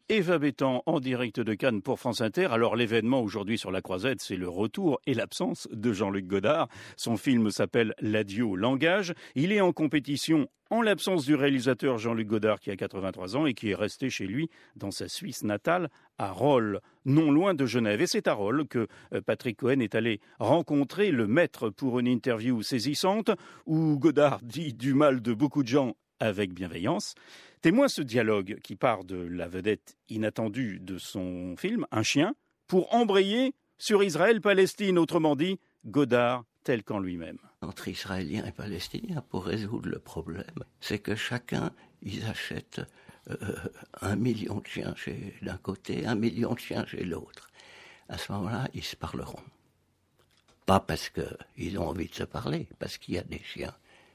Eva Bétan en direct de Cannes pour France Inter. Alors l'événement aujourd'hui sur la Croisette, c'est le retour et l'absence de Jean-Luc Godard. Son film s'appelle L'adieu au langage. Il est en compétition en l'absence du réalisateur Jean-Luc Godard qui a 83 ans et qui est resté chez lui dans sa Suisse natale à Rolle, non loin de Genève. Et c'est à Rolle que Patrick Cohen est allé rencontrer le maître pour une interview saisissante où Godard dit du mal de beaucoup de gens avec bienveillance. Témoin ce dialogue qui part de la vedette inattendue de son film, un chien, pour embrayer sur Israël-Palestine, autrement dit, Godard tel qu'en lui-même. Entre Israéliens et Palestiniens, pour résoudre le problème, c'est que chacun, ils achètent 1 million de chiens d'un côté, 1 million de chiens chez l'autre. À ce moment-là, ils se parleront. Pas parce qu'ils ont envie de se parler, parce qu'il y a des chiens.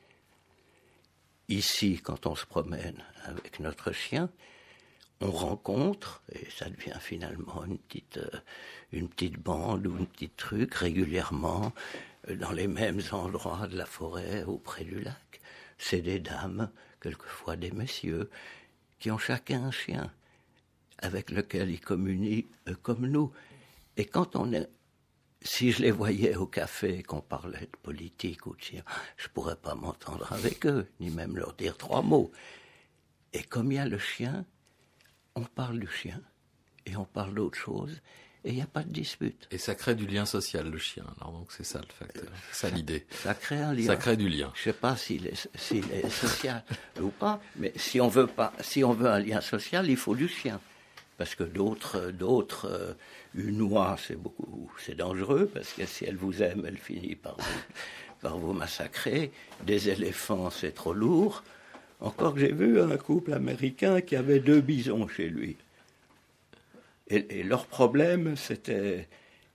Ici, quand on se promène avec notre chien, on rencontre, et ça devient finalement une petite bande ou un petit truc régulièrement, dans les mêmes endroits de la forêt ou près du lac. C'est des dames, quelquefois des messieurs, qui ont chacun un chien avec lequel ils communient comme nous. Et quand si je les voyais au café, qu'on parlait de politique ou de chien, je pourrais pas m'entendre avec eux, ni même leur dire 3 mots. Et comme il y a le chien, on parle du chien, et on parle d'autre chose, et il n'y a pas de dispute. Et ça crée du lien social, le chien. Alors donc c'est ça le facteur, c'est ça l'idée. Ça crée un lien. Ça crée du lien. Je sais pas s'il est social ou pas, mais si on veut un lien social, il faut du chien. Parce que d'autres, une oie, c'est dangereux, parce que si elle vous aime, elle finit par vous massacrer. Des éléphants, c'est trop lourd. Encore que j'ai vu un couple américain qui avait 2 bisons chez lui. Et leur problème, c'était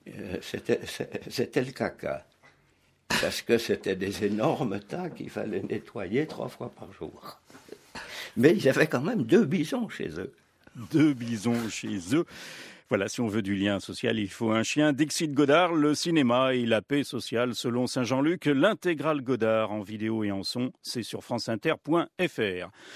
le caca. Parce que c'était des énormes tas qu'il fallait nettoyer 3 fois par jour. Mais ils avaient quand même 2 bisons chez eux. 2 bisons chez eux. Voilà, si on veut du lien social, il faut un chien. Dixit Godard, le cinéma et la paix sociale selon Saint Jean-Luc. L'intégrale Godard en vidéo et en son, c'est sur franceinter.fr.